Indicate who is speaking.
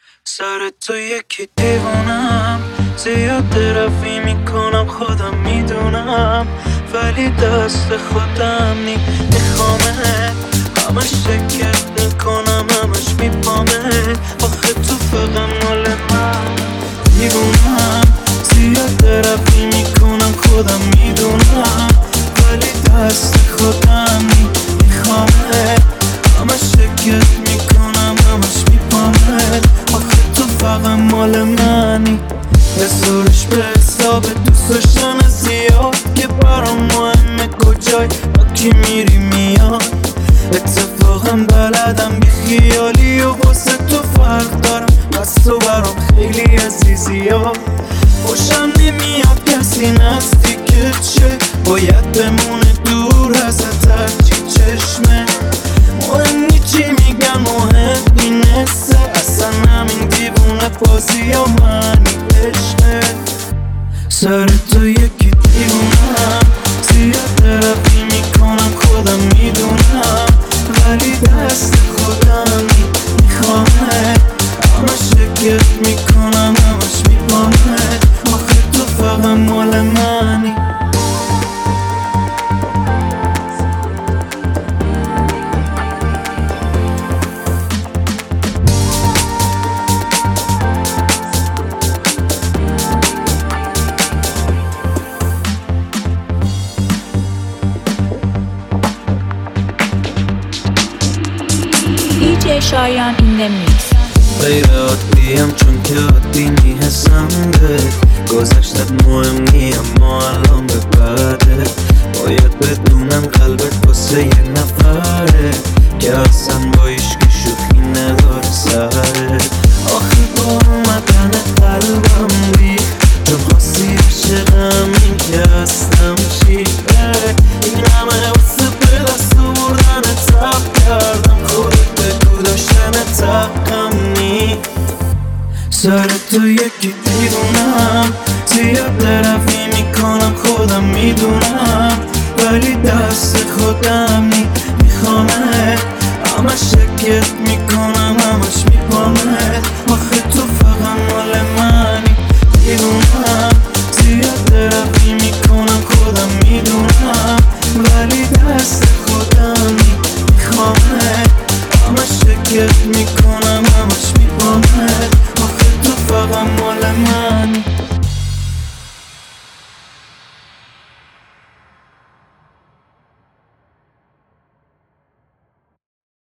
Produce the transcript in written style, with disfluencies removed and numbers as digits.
Speaker 1: سر تو یکی دیوونم، زیاد طرفی میکنم خودم میدونم، ولی دست خودم میخوامه، همش شکر میکنم همش میپامه، آخه تو فقط مال من دیوونم، زیاد طرفی میکنم خودم میدونم، ولی دست خودم میخوامه، همش شکر میکنم همش میپامه، آخه تو فقط مال منی. حسابش به حساب دوست داشتن زیاد که برام مهمه کجای با کی میری میاد، اتفاقا بلدم بی خیالی و واسه تو فرق دارم، بس تو برام خیلی عزیزی ها. خوشم نمیاد کسی نزدیکت شه، باید بمونه دور ازت هرچی چشمه، مهم نی چی میگن مهم اینسته، اصلا همین دیوونه بازی ها منی عشقه. سر تو یکی دیوونم، زیاد طرفی میکنم خودم میدونم، ولی دست خودم میخوامه، همش شکر میکنم همش میپامه، آخه تو فقط مال منی.
Speaker 2: DJ Shayan in the mix.
Speaker 1: غیر عادیم چون که عادی میحسم بهت، گذشتت مهم نی اما الان به بعدت، باید بدونم قلبت واسه یه نفره که اصلا با ایشکی شوخی نداره سره، آخه با اومدن قلبم ریخت چون خواستی عشقم این که هستم چیه، این همه واسه به دست بردن تب کردم، خودت بگو داشتن تقم نی. سر تو یکی دیوونم، زیاد طرفی میکنم خودم میدونم، ولی دست خودم میخوامه، همش شکر میکنم همش میپامه،